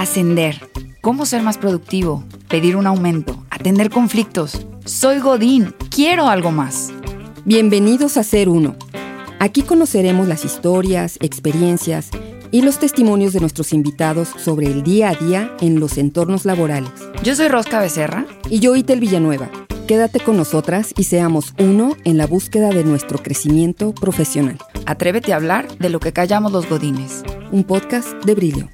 ascender, cómo ser más productivo, pedir un aumento, atender conflictos. Soy Godín, quiero algo más. Bienvenidos a Ser Uno. Aquí conoceremos las historias, experiencias y los testimonios de nuestros invitados sobre el día a día en los entornos laborales. Yo soy Rosca Becerra. Y yo, Itel Villanueva. Quédate con nosotras y seamos uno en la búsqueda de nuestro crecimiento profesional. Atrévete a hablar de lo que callamos los godines. Un podcast de Brillo.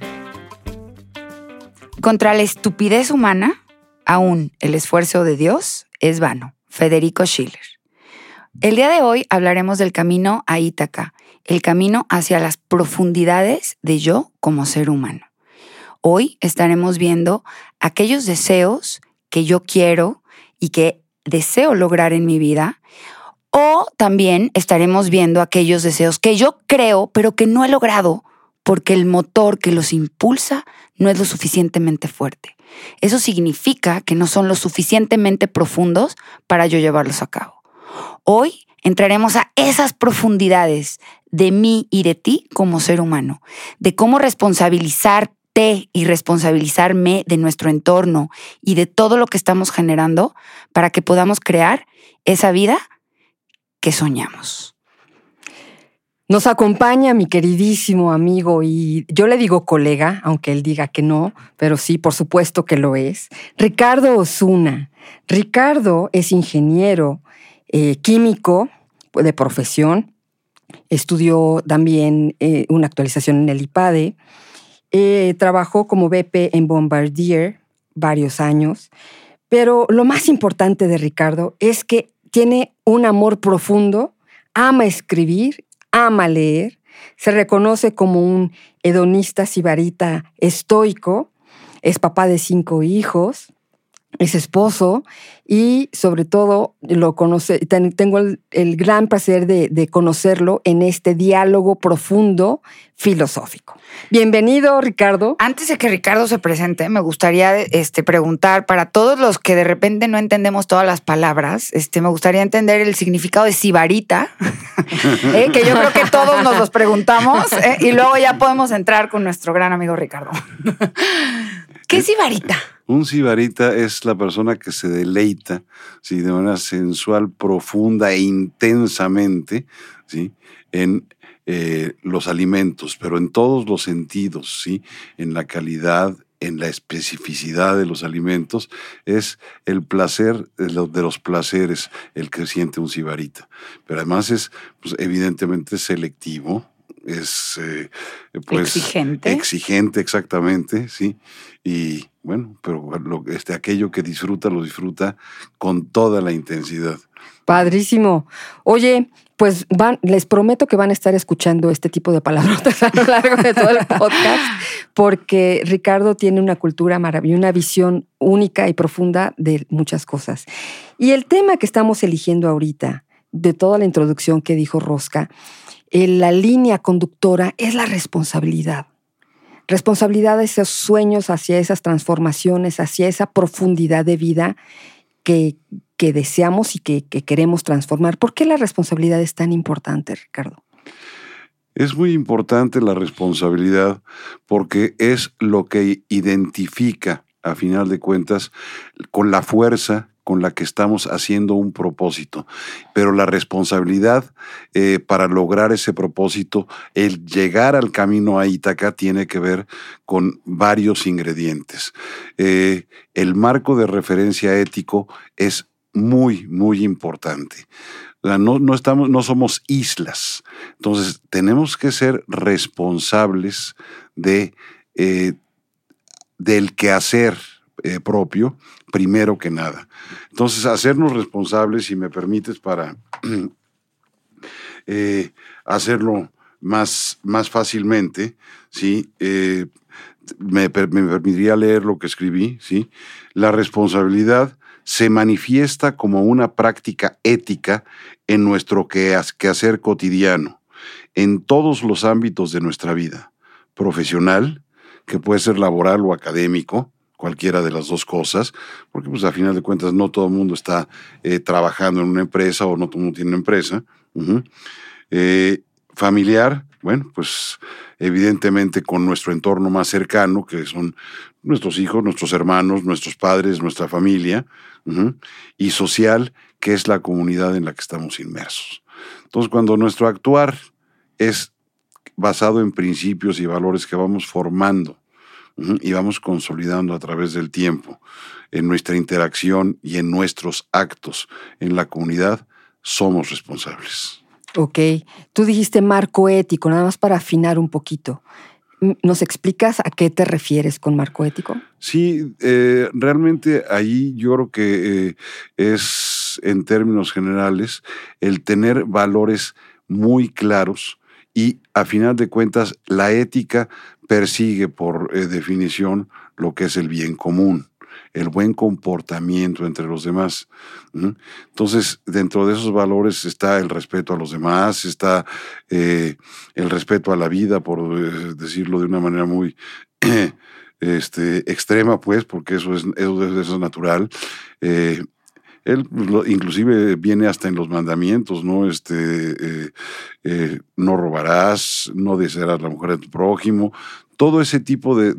Contra la estupidez humana, aún el esfuerzo de Dios es vano. Federico Schiller. El día de hoy hablaremos del camino a Ítaca, el camino hacia las profundidades de yo como ser humano. Hoy estaremos viendo aquellos deseos que yo quiero y que deseo lograr en mi vida, o también estaremos viendo aquellos deseos que yo creo, pero que no he logrado porque el motor que los impulsa no es lo suficientemente fuerte. Eso significa que no son lo suficientemente profundos para yo llevarlos a cabo. Hoy entraremos a esas profundidades de mí y de ti como ser humano, de cómo responsabilizarte y responsabilizarme de nuestro entorno y de todo lo que estamos generando para que podamos crear esa vida que soñamos. Nos acompaña mi queridísimo amigo y yo le digo colega, aunque él diga que no, pero sí, por supuesto que lo es, Ricardo Osuna. Ricardo es ingeniero químico de profesión, estudió también una actualización en el IPADE, trabajó como BP en Bombardier varios años, pero lo más importante de Ricardo es que tiene un amor profundo, ama escribir, ama leer, se reconoce como un hedonista sibarita estoico, es papá de 5 hijos, es esposo y sobre todo lo conoce. Tengo el gran placer de conocerlo en este diálogo profundo filosófico. Bienvenido, Ricardo. Antes de que Ricardo se presente, me gustaría preguntar para todos los que de repente no entendemos todas las palabras, me gustaría entender el significado de sibarita, que yo creo que todos nos los preguntamos, y luego ya podemos entrar con nuestro gran amigo Ricardo. ¿Qué es sibarita? Un sibarita es la persona que se deleita, ¿sí?, de manera sensual, profunda e intensamente, ¿sí?, en los alimentos, pero en todos los sentidos, ¿sí?, en la calidad, en la especificidad de los alimentos. Es el placer de los placeres el que siente un sibarita. Pero además es, pues, evidentemente selectivo, es exigente. Exigente, exactamente, sí. Y bueno, pero aquello que disfruta, lo disfruta con toda la intensidad. Padrísimo. Oye, pues les prometo que van a estar escuchando este tipo de palabrotas a lo largo de todo el podcast, porque Ricardo tiene una cultura maravillosa, una visión única y profunda de muchas cosas. Y el tema que estamos eligiendo ahorita, de toda la introducción que dijo Rosca, la línea conductora es la responsabilidad. Responsabilidad de esos sueños hacia esas transformaciones, hacia esa profundidad de vida que deseamos y que queremos transformar. ¿Por qué la responsabilidad es tan importante, Ricardo? Es muy importante la responsabilidad porque es lo que identifica, a final de cuentas, con la fuerza con la que estamos haciendo un propósito. Pero la responsabilidad para lograr ese propósito, el llegar al camino a Ítaca, tiene que ver con varios ingredientes. El marco de referencia ético es muy, muy importante. O sea, no somos islas. Entonces, tenemos que ser responsables del quehacer propio, primero que nada. Entonces, hacernos responsables, si me permites, para hacerlo más fácilmente, ¿sí? Me permitiría leer lo que escribí, ¿sí? La responsabilidad se manifiesta como una práctica ética en nuestro quehacer cotidiano, en todos los ámbitos de nuestra vida, profesional, que puede ser laboral o académico, cualquiera de las dos cosas, porque pues a final de cuentas no todo el mundo está trabajando en una empresa o no todo el mundo tiene una empresa. Familiar, bueno, pues evidentemente con nuestro entorno más cercano, que son nuestros hijos, nuestros hermanos, nuestros padres, nuestra familia, y social, que es la comunidad en la que estamos inmersos. Entonces, cuando nuestro actuar es basado en principios y valores que vamos formando y vamos consolidando a través del tiempo, en nuestra interacción y en nuestros actos en la comunidad, somos responsables. Ok, tú dijiste marco ético, nada más para afinar un poquito. ¿Nos explicas a qué te refieres con marco ético? Sí, realmente ahí yo creo que es, en términos generales, el tener valores muy claros y, a final de cuentas, la ética persigue por definición lo que es el bien común, el buen comportamiento entre los demás. Entonces, dentro de esos valores está el respeto a los demás, está el respeto a la vida, por decirlo de una manera muy extrema, pues, porque eso es natural. Él inclusive viene hasta en los mandamientos, ¿no? No robarás, no desearás la mujer de tu prójimo, todo ese tipo de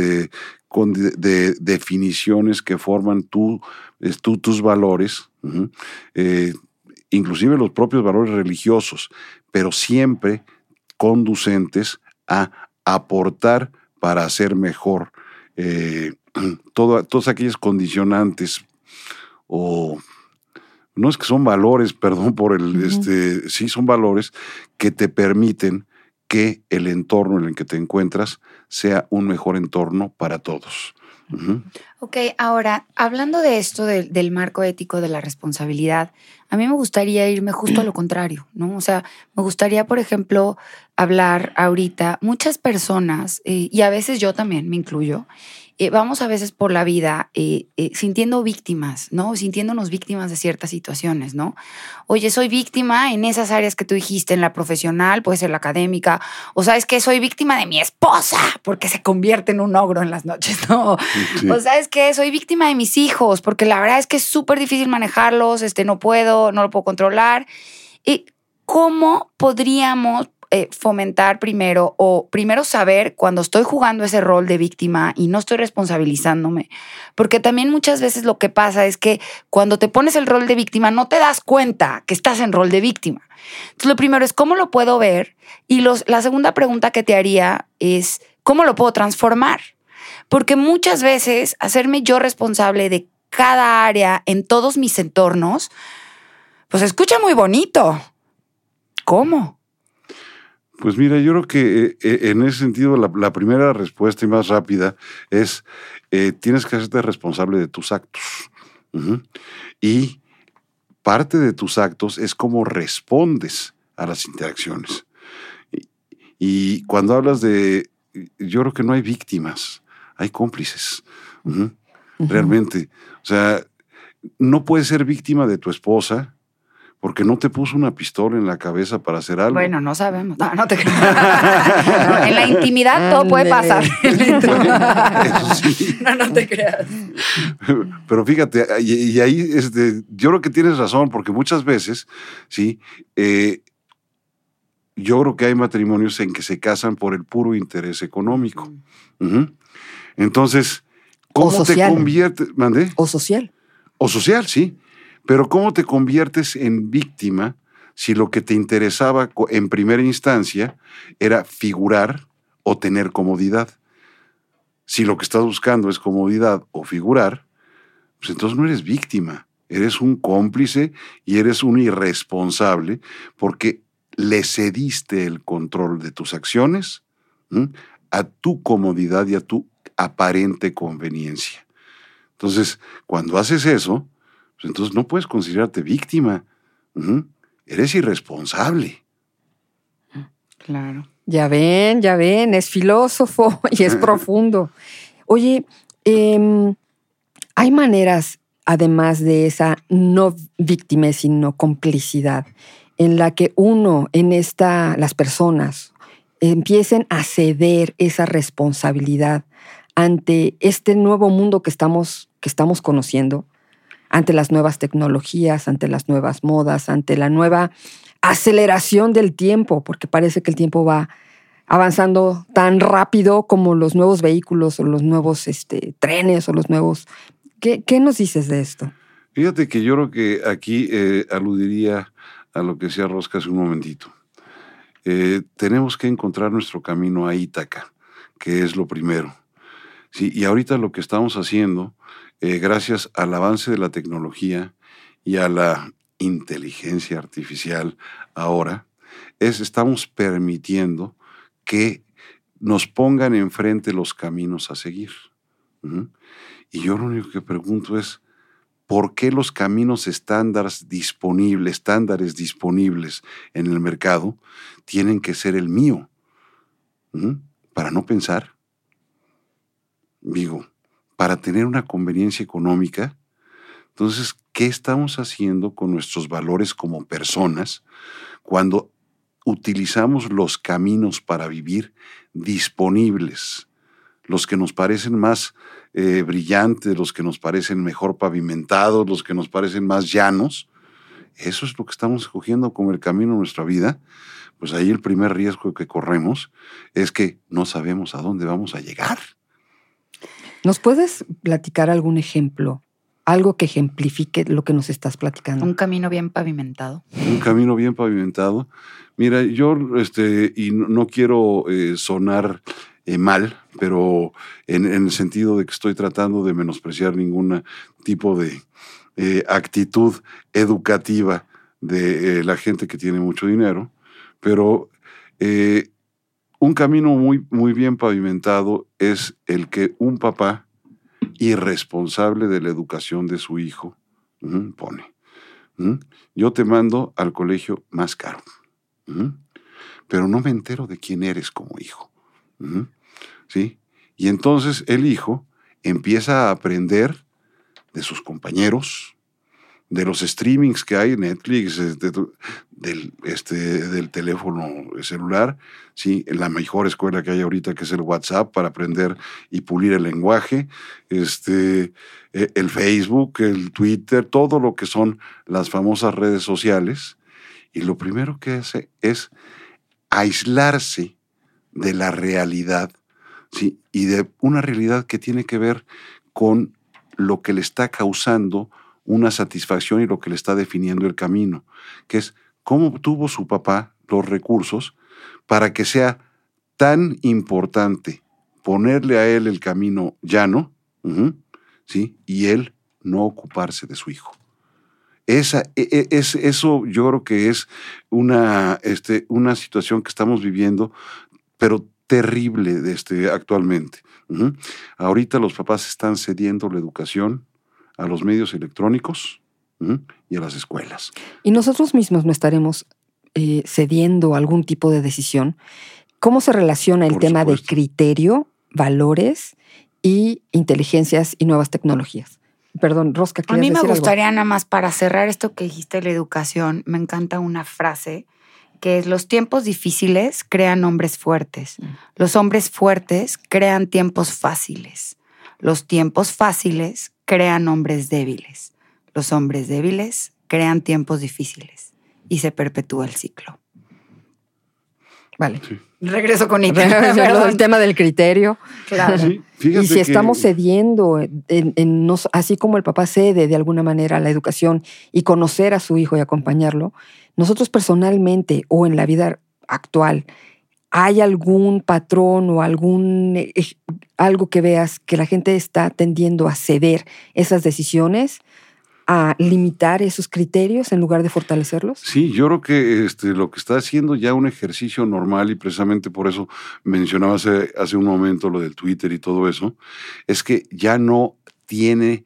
definiciones que forman tus valores, inclusive los propios valores religiosos, pero siempre conducentes a aportar para hacer mejor todas aquellas condicionantes, o no es que son valores, perdón por el, sí son valores que te permiten que el entorno en el que te encuentras sea un mejor entorno para todos. Ok, ahora, hablando de esto del marco ético de la responsabilidad, a mí me gustaría irme justo a lo contrario, ¿no? O sea, me gustaría, por ejemplo, hablar ahorita, muchas personas, y a veces yo también me incluyo, vamos a veces por la vida sintiendo víctimas, ¿no? Sintiéndonos víctimas de ciertas situaciones, ¿no? Oye, soy víctima en esas áreas que tú dijiste, en la profesional, puede ser la académica, o sabes que soy víctima de mi esposa porque se convierte en un ogro en las noches, ¿no? Sí. O sabes que soy víctima de mis hijos porque la verdad es que es súper difícil manejarlos, no lo puedo controlar. ¿Cómo podríamos fomentar primero saber cuando estoy jugando ese rol de víctima y no estoy responsabilizándome? Porque también muchas veces lo que pasa es que cuando te pones el rol de víctima no te das cuenta que estás en rol de víctima. Entonces lo primero es ¿cómo lo puedo ver? Y la segunda pregunta que te haría es ¿cómo lo puedo transformar? Porque muchas veces hacerme yo responsable de cada área en todos mis entornos, pues se escucha muy bonito. ¿Cómo? Pues mira, yo creo que en ese sentido la primera respuesta y más rápida es tienes que hacerte responsable de tus actos. Y parte de tus actos es cómo respondes a las interacciones. Y cuando hablas yo creo que no hay víctimas, hay cómplices. Realmente. O sea, no puedes ser víctima de tu esposa porque no te puso una pistola en la cabeza para hacer algo. Bueno, no sabemos. No te creas. En la intimidad todo puede pasar. Eso sí. No te creas. Pero fíjate, y ahí yo creo que tienes razón, porque muchas veces, sí, yo creo que hay matrimonios en que se casan por el puro interés económico. Entonces, ¿cómo te conviertes? ¿Mandé? O social. O social, sí. Pero ¿cómo te conviertes en víctima si lo que te interesaba en primera instancia era figurar o tener comodidad? Si lo que estás buscando es comodidad o figurar, pues entonces no eres víctima, eres un cómplice y eres un irresponsable porque le cediste el control de tus acciones a tu comodidad y a tu aparente conveniencia. Entonces, cuando haces eso, pues entonces no puedes considerarte víctima. Eres irresponsable. Claro. Ya ven, es filósofo y es profundo. Oye, hay maneras, además de esa no víctima, sino complicidad, en la que las personas empiecen a ceder esa responsabilidad ante este nuevo mundo que estamos conociendo, ante las nuevas tecnologías, ante las nuevas modas, ante la nueva aceleración del tiempo, porque parece que el tiempo va avanzando tan rápido como los nuevos vehículos o los nuevos trenes o los nuevos... ¿Qué nos dices de esto? Fíjate que yo creo que aquí aludiría a lo que decía Rosca hace un momentito. Tenemos que encontrar nuestro camino a Ítaca, que es lo primero. Sí, y ahorita lo que estamos haciendo, gracias al avance de la tecnología y a la inteligencia artificial ahora, estamos permitiendo que nos pongan enfrente los caminos a seguir. ¿Mm? Y yo lo único que pregunto es, ¿por qué los caminos estándares disponibles en el mercado tienen que ser el mío? Para no pensar, digo, para tener una conveniencia económica. Entonces, ¿qué estamos haciendo con nuestros valores como personas cuando utilizamos los caminos para vivir disponibles? Los que nos parecen más brillantes, los que nos parecen mejor pavimentados, los que nos parecen más llanos. Eso es lo que estamos escogiendo como el camino de nuestra vida. Pues ahí el primer riesgo que corremos es que no sabemos a dónde vamos a llegar. ¿Nos puedes platicar algún ejemplo? Algo que ejemplifique lo que nos estás platicando. Un camino bien pavimentado. Un camino bien pavimentado. Mira, yo y no quiero sonar mal, pero en el sentido de que estoy tratando de menospreciar ningún tipo de actitud educativa de la gente que tiene mucho dinero, pero un camino muy, muy bien pavimentado es el que un papá irresponsable de la educación de su hijo pone. Yo te mando al colegio más caro, pero no me entero de quién eres como hijo. ¿Sí? Y entonces el hijo empieza a aprender de sus compañeros, de los streamings que hay en Netflix, del teléfono celular, ¿sí? La mejor escuela que hay ahorita, que es el WhatsApp, para aprender y pulir el lenguaje, el Facebook, el Twitter, todo lo que son las famosas redes sociales. Y lo primero que hace es aislarse de la realidad, ¿sí? Y de una realidad que tiene que ver con lo que le está causando una satisfacción y lo que le está definiendo el camino, que es cómo tuvo su papá los recursos para que sea tan importante ponerle a él el camino llano, ¿sí? Y él no ocuparse de su hijo. Eso yo creo que es una situación que estamos viviendo, pero terrible actualmente. Ahorita los papás están cediendo la educación a los medios electrónicos y a las escuelas. Y nosotros mismos no estaremos cediendo algún tipo de decisión. ¿Cómo se relaciona el tema de criterio, valores y inteligencias y nuevas tecnologías? Perdón, Rosca, ¿quieres decir algo? A mí me gustaría nada más para cerrar esto que dijiste de la educación, me encanta una frase que es: los tiempos difíciles crean hombres fuertes. Los hombres fuertes crean tiempos fáciles. Los tiempos fáciles crean hombres débiles. Los hombres débiles crean tiempos difíciles. Y se perpetúa el ciclo. Vale. Sí. Regreso con Ítaca. El tema del criterio. Claro. Sí, Y si estamos cediendo, así como el papá cede de alguna manera a la educación y conocer a su hijo y acompañarlo, nosotros personalmente o en la vida actual, ¿hay algún patrón o algo que veas que la gente está tendiendo a ceder esas decisiones, a limitar esos criterios en lugar de fortalecerlos? Sí, yo creo que lo que está haciendo ya un ejercicio normal, y precisamente por eso mencionaba hace un momento lo del Twitter y todo eso, es que ya no tiene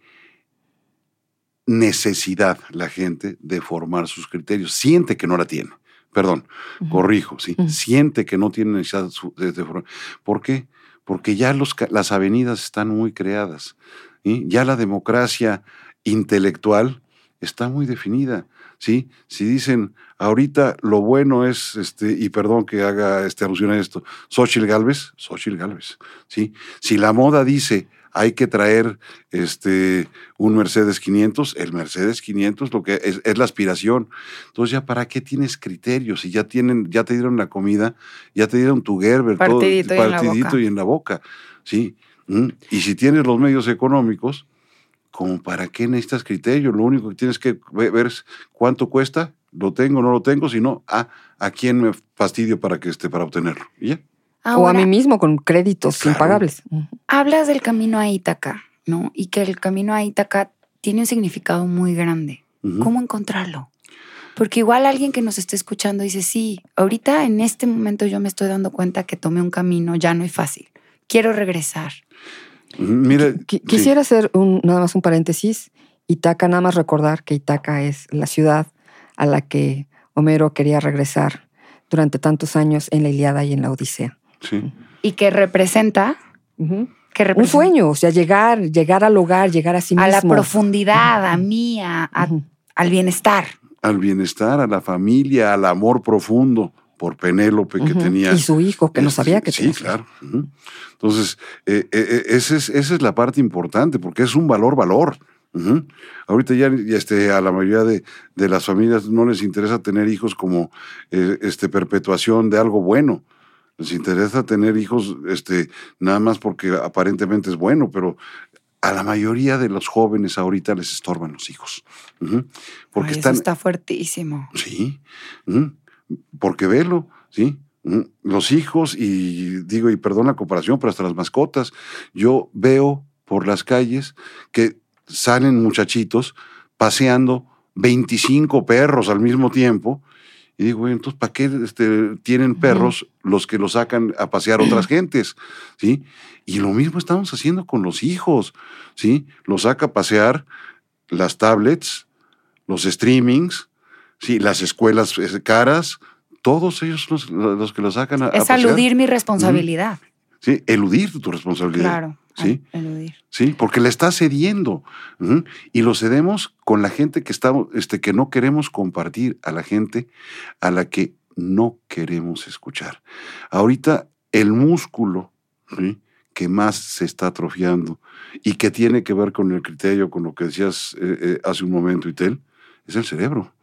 necesidad la gente de formar sus criterios. Siente que no la tiene. Perdón, corrijo, sí. Siente que no tiene necesidad de formar. ¿Por qué? Porque ya las avenidas están muy creadas. ¿Sí? Ya la democracia intelectual está muy definida. ¿sí? Si dicen, ahorita lo bueno es, y perdón que haga alusión a esto, Xóchitl Gálvez, ¿sí? Si la moda dice, hay que traer un Mercedes 500, el Mercedes 500 lo que es la aspiración. Entonces, ¿ya para qué tienes criterios? Si ya te dieron la comida, ya te dieron tu Gerber, Partidito todo, y en la boca, ¿sí? Y si tienes los medios económicos, ¿como para qué necesitas criterio? Lo único que tienes que ver es cuánto cuesta, lo tengo, no lo tengo, sino a quién me fastidio para obtenerlo. ¿Y ya? O a mí mismo con créditos impagables. Hablas del camino a Ítaca, ¿no? Y que el camino a Ítaca tiene un significado muy grande. ¿Cómo encontrarlo? Porque igual alguien que nos esté escuchando dice, sí, ahorita en este momento yo me estoy dando cuenta que tomé un camino llano y fácil. Quiero regresar. Mira, quisiera hacer nada más un paréntesis. Ítaca, nada más recordar que Ítaca es la ciudad a la que Homero quería regresar durante tantos años en la Ilíada y en la Odisea. Sí. Y que representa, un sueño, o sea, llegar al hogar, llegar a sí mismo. A la profundidad, a mí, al bienestar. Al bienestar, a la familia, al amor profundo por Penélope que tenía. Y su hijo, que no sabía que tenía. Sí, claro. Entonces, esa es la parte importante, porque es un valor. Ahorita ya a la mayoría de las familias no les interesa tener hijos como perpetuación de algo bueno. Les interesa tener hijos nada más porque aparentemente es bueno, pero a la mayoría de los jóvenes ahorita les estorban los hijos. Porque eso está fuertísimo. Sí, porque velo, ¿sí? Los hijos, y perdón la comparación, pero hasta las mascotas. Yo veo por las calles que salen muchachitos paseando 25 perros al mismo tiempo. Y digo, entonces, ¿para qué tienen perros los que los sacan a pasear otras gentes? ¿Sí? Y lo mismo estamos haciendo con los hijos, ¿sí? Los saca a pasear las tablets, los streamings, ¿sí? Las escuelas caras, todos ellos los que los sacan a pasear. Es eludir mi responsabilidad. Sí, eludir tu responsabilidad. Claro, ¿sí? Eludir. Sí, porque le estás cediendo. Y lo cedemos con la gente que no queremos compartir, a la gente a la que no queremos escuchar. Ahorita el músculo, ¿sí?, que más se está atrofiando y que tiene que ver con el criterio, con lo que decías hace un momento, Itel, es el cerebro.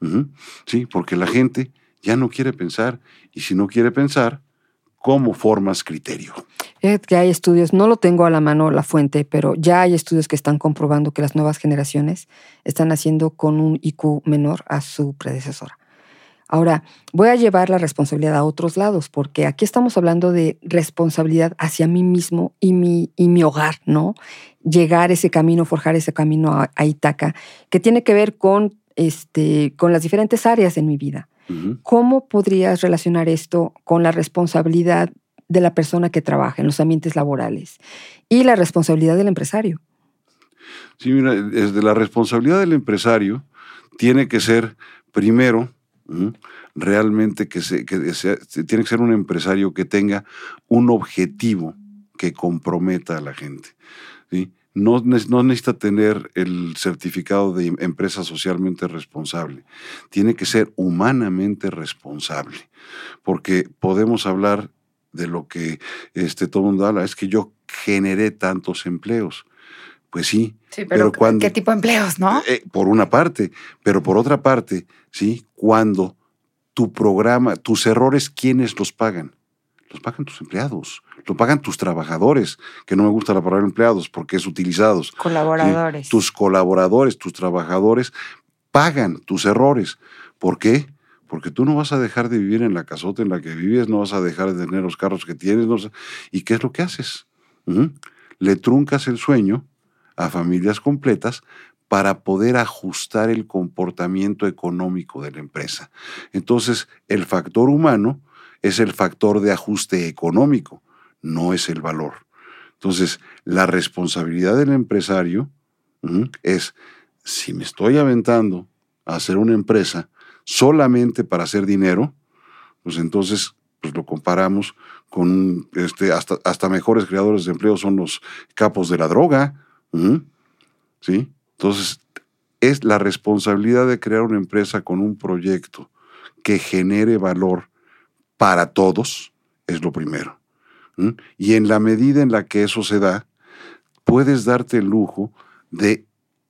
Sí, porque la gente ya no quiere pensar, y si no quiere pensar, ¿cómo formas criterio? Que hay estudios, no lo tengo a la mano la fuente, pero ya hay estudios que están comprobando que las nuevas generaciones están haciendo con un IQ menor a su predecesora. Ahora, voy a llevar la responsabilidad a otros lados, porque aquí estamos hablando de responsabilidad hacia mí mismo y mi hogar, ¿no? Llegar ese camino, forjar ese camino a Ítaca, que tiene que ver con las diferentes áreas en mi vida. ¿Cómo podrías relacionar esto con la responsabilidad de la persona que trabaja en los ambientes laborales y la responsabilidad del empresario? Sí, mira, desde la responsabilidad del empresario tiene que ser, primero, realmente tiene que ser un empresario que tenga un objetivo que comprometa a la gente, ¿sí? No necesita tener el certificado de empresa socialmente responsable. Tiene que ser humanamente responsable, porque podemos hablar de lo que todo el mundo habla, es que yo generé tantos empleos. Pues sí, pero ¿qué tipo de empleos, no? Por una parte, pero por otra parte, ¿sí? Cuando tu programa, tus errores, ¿quiénes los pagan? Los pagan tus empleados, lo pagan tus trabajadores, que no me gusta la palabra empleados porque es utilizados. Colaboradores. ¿Sí? Tus colaboradores, tus trabajadores pagan tus errores. ¿Por qué? Porque tú no vas a dejar de vivir en la casota en la que vives, no vas a dejar de tener los carros que tienes. ¿Y qué es lo que haces? Le truncas el sueño a familias completas para poder ajustar el comportamiento económico de la empresa. Entonces, el factor humano es el factor de ajuste económico, no es el valor. Entonces, la responsabilidad del empresario es, si me estoy aventando a hacer una empresa solamente para hacer dinero, pues entonces lo comparamos con hasta mejores creadores de empleo son los capos de la droga. ¿Sí? Entonces, es la responsabilidad de crear una empresa con un proyecto que genere valor para todos, es lo primero. Y en la medida en la que eso se da, puedes darte el lujo de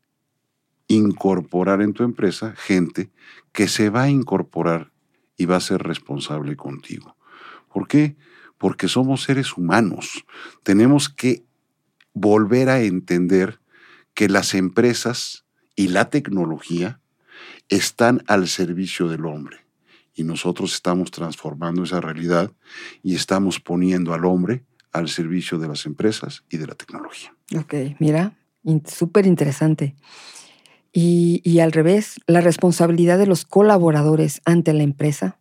incorporar en tu empresa gente que se va a incorporar y va a ser responsable contigo. ¿Por qué? Porque somos seres humanos. Tenemos que volver a entender que las empresas y la tecnología están al servicio del hombre. Y nosotros estamos transformando esa realidad y estamos poniendo al hombre al servicio de las empresas y de la tecnología. Ok, mira, súper interesante. Y al revés, la responsabilidad de los colaboradores ante la empresa.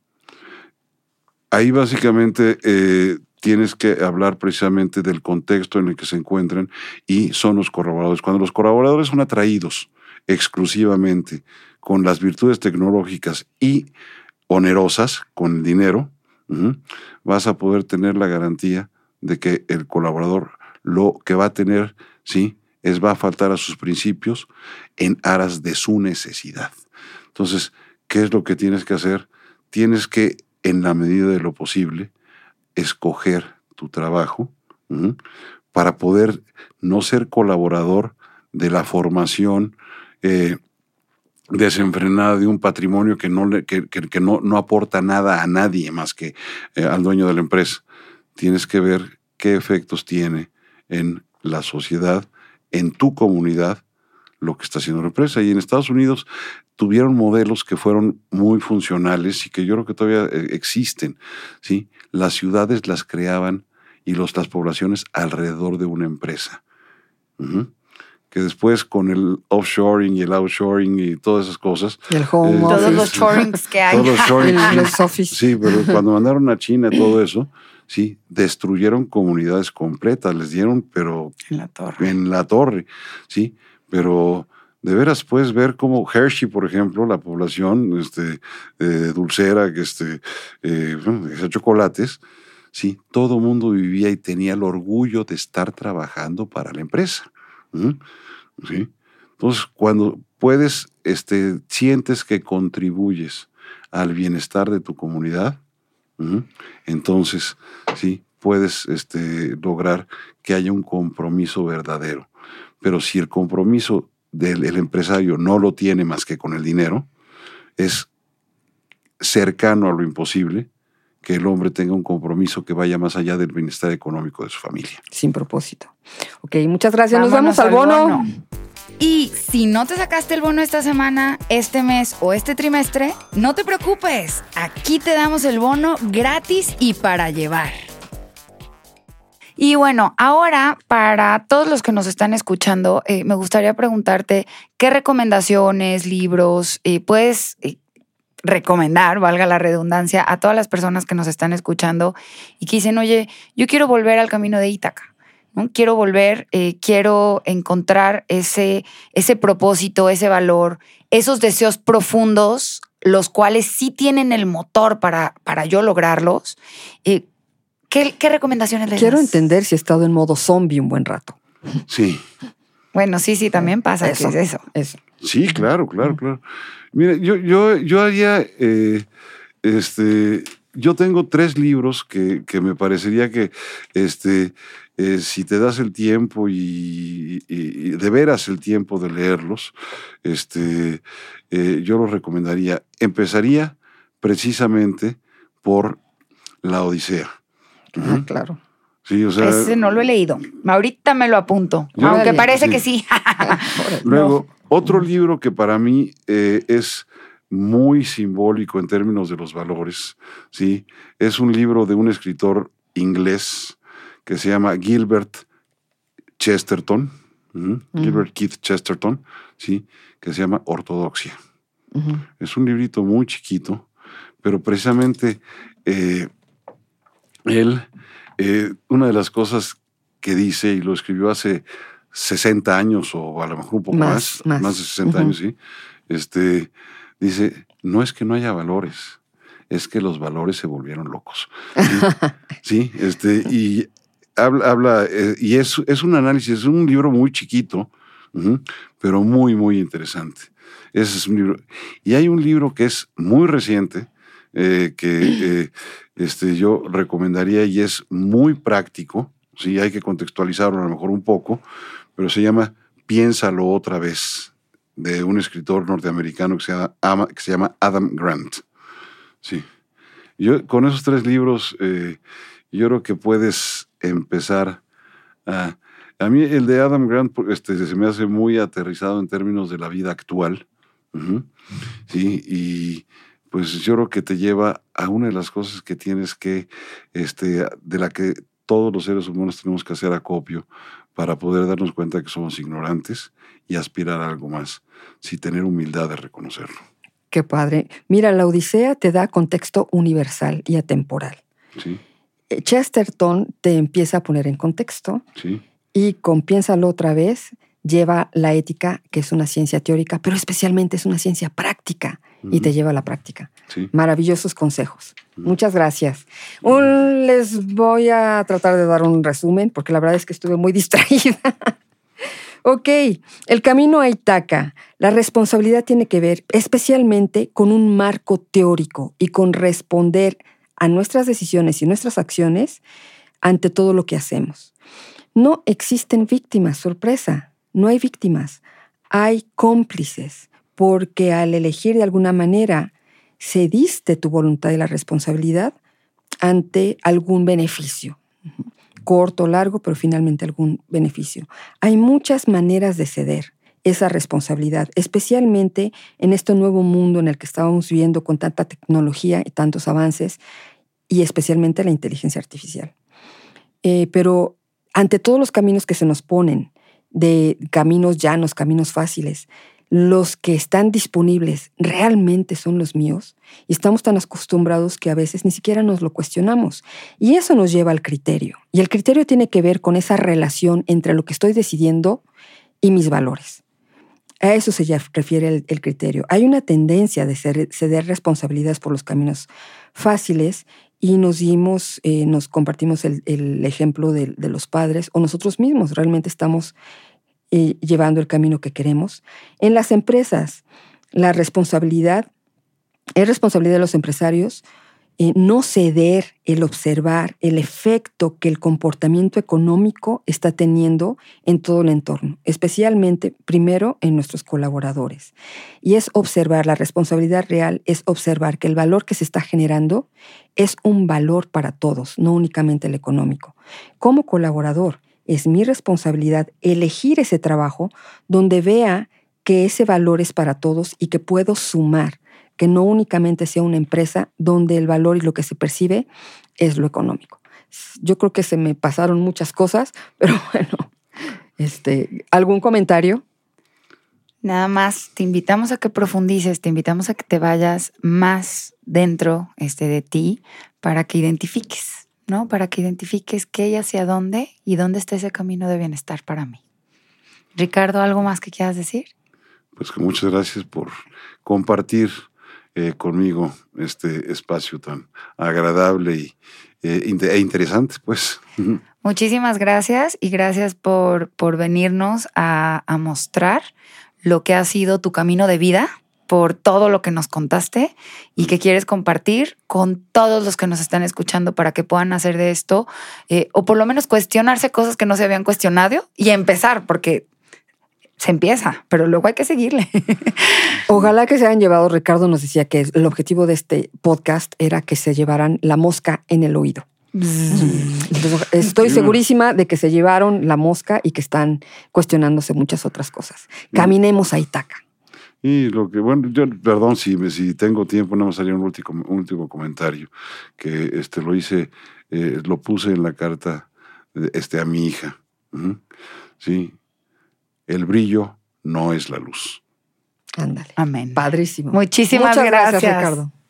Ahí básicamente tienes que hablar precisamente del contexto en el que se encuentran y son los colaboradores. Cuando los colaboradores son atraídos exclusivamente con las virtudes tecnológicas y onerosas, con el dinero, vas a poder tener la garantía de que el colaborador lo que va a tener, sí, va a faltar a sus principios en aras de su necesidad. Entonces, ¿qué es lo que tienes que hacer? Tienes que, en la medida de lo posible, escoger tu trabajo para poder no ser colaborador de la formación desenfrenada de un patrimonio que no aporta nada a nadie más que al dueño de la empresa. Tienes que ver qué efectos tiene en la sociedad, en tu comunidad, lo que está haciendo la empresa. Y en Estados Unidos tuvieron modelos que fueron muy funcionales y que yo creo que todavía existen, ¿sí? Las ciudades las creaban y las poblaciones alrededor de una empresa. Que después con el offshoring y el outshoring y todas esas cosas. El home office. Todos los shorings que hay. Todos los shorings, los office. Sí, pero cuando mandaron a China todo eso, sí, destruyeron comunidades completas, les dieron, pero en la torre, sí, pero de veras puedes ver cómo Hershey, por ejemplo, la población dulcera, que hacía chocolates, sí, todo el mundo vivía y tenía el orgullo de estar trabajando para la empresa, ¿sí? Entonces, cuando puedes, sientes que contribuyes al bienestar de tu comunidad, entonces, sí, puedes lograr que haya un compromiso verdadero. Pero si el compromiso del empresario no lo tiene más que con el dinero, es cercano a lo imposible que el hombre tenga un compromiso que vaya más allá del bienestar económico de su familia. Sin propósito. Ok, muchas gracias. Nos vamos al bono. Y si no te sacaste el bono esta semana, este mes o este trimestre, no te preocupes. Aquí te damos el bono gratis y para llevar. Y bueno, ahora para todos los que nos están escuchando, me gustaría preguntarte qué recomendaciones, libros puedes recomendar, valga la redundancia, a todas las personas que nos están escuchando y que dicen, oye, yo quiero volver al camino de Ítaca. ¿No? Quiero volver, quiero encontrar ese propósito, ese valor, esos deseos profundos, los cuales sí tienen el motor para yo lograrlos. ¿Qué recomendaciones les das? Quiero entender si he estado en modo zombie un buen rato. Sí. Bueno, sí, también pasa eso, que es eso. Sí, claro. Mira, yo haría, yo tengo 3 libros que me parecería que, si te das el tiempo y de veras el tiempo de leerlos, yo los recomendaría. Empezaría precisamente por La Odisea. Claro. Sí, o sea, ese no lo he leído. Ahorita me lo apunto, aunque bien, parece sí. que sí. Luego, otro libro que para mí es muy simbólico en términos de los valores, ¿sí? Es un libro de un escritor inglés que se llama Gilbert Chesterton, Gilbert Keith Chesterton, ¿sí? Que se llama Ortodoxia. Es un librito muy chiquito, pero precisamente él, una de las cosas que dice, y lo escribió hace 60 años o a lo mejor un poco más de 60 años, ¿sí? Dice, no es que no haya valores, es que los valores se volvieron locos. ¿Sí? Y habla y es un análisis, es un libro muy chiquito, Pero muy, muy interesante. Ese es un libro. Y hay un libro que es muy reciente, que yo recomendaría y es muy práctico. Sí, hay que contextualizarlo a lo mejor un poco, pero se llama Piénsalo otra vez, de un escritor norteamericano que se llama Adam Grant. Sí. Yo, con esos 3 libros, yo creo que puedes empezar a mí el de Adam Grant se me hace muy aterrizado en términos de la vida actual. Sí, y pues yo creo que te lleva a una de las cosas que tienes que, de la que todos los seres humanos tenemos que hacer acopio para poder darnos cuenta que somos ignorantes y aspirar a algo más, sí, tener humildad de reconocerlo. Qué padre. Mira, la Odisea te da contexto universal y atemporal. Sí. Chesterton te empieza a poner en contexto. Sí. Y con Piénsalo otra vez lleva la ética, que es una ciencia teórica, pero especialmente es una ciencia práctica y te lleva a la práctica. Sí. Maravillosos consejos. Muchas gracias. Les voy a tratar de dar un resumen porque la verdad es que estuve muy distraída. Ok, el camino a Ítaca. La responsabilidad tiene que ver especialmente con un marco teórico y con responder a nuestras decisiones y nuestras acciones ante todo lo que hacemos. No existen víctimas, sorpresa, no hay víctimas, hay cómplices, porque al elegir de alguna manera cediste tu voluntad y la responsabilidad ante algún beneficio, corto o largo, pero finalmente algún beneficio. Hay muchas maneras de ceder esa responsabilidad, especialmente en este nuevo mundo en el que estábamos viviendo con tanta tecnología y tantos avances, y especialmente la inteligencia artificial. Pero ante todos los caminos que se nos ponen, de caminos llanos, caminos fáciles, los que están disponibles realmente son los míos, y estamos tan acostumbrados que a veces ni siquiera nos lo cuestionamos. Y eso nos lleva al criterio. Y el criterio tiene que ver con esa relación entre lo que estoy decidiendo y mis valores. A eso se refiere el criterio. Hay una tendencia de ceder responsabilidades por los caminos fáciles, y nos compartimos el ejemplo de los padres, o nosotros mismos realmente estamos llevando el camino que queremos. En las empresas, la responsabilidad es responsabilidad de los empresarios, no ceder, el observar el efecto que el comportamiento económico está teniendo en todo el entorno, especialmente, primero, en nuestros colaboradores. Y es observar, la responsabilidad real es observar que el valor que se está generando es un valor para todos, no únicamente el económico. Como colaborador, es mi responsabilidad elegir ese trabajo donde vea que ese valor es para todos y que puedo sumar, que no únicamente sea una empresa donde el valor y lo que se percibe es lo económico. Yo creo que se me pasaron muchas cosas, pero bueno, ¿algún comentario? Nada más, te invitamos a que profundices, te invitamos a que te vayas más dentro de ti para que identifiques, ¿no? Para que identifiques qué y hacia dónde y dónde está ese camino de bienestar para mí. Ricardo, ¿algo más que quieras decir? Pues que muchas gracias por compartir conmigo este espacio tan agradable e interesante, pues. Muchísimas gracias y gracias por venirnos a mostrar lo que ha sido tu camino de vida, por todo lo que nos contaste y que quieres compartir con todos los que nos están escuchando para que puedan hacer de esto, o por lo menos cuestionarse cosas que no se habían cuestionado y empezar, porque se empieza, pero luego hay que seguirle. Ojalá que se hayan llevado, Ricardo nos decía que el objetivo de este podcast era que se llevaran la mosca en el oído. Entonces, estoy segurísima de que se llevaron la mosca y que están cuestionándose muchas otras cosas. Caminemos a Ítaca. Y lo que, bueno, yo, perdón si tengo tiempo, no me salió un último comentario, que lo hice, lo puse en la carta a mi hija. Sí. El brillo no es la luz. Ándale. Amén. Padrísimo. Muchísimas gracias, Ricardo.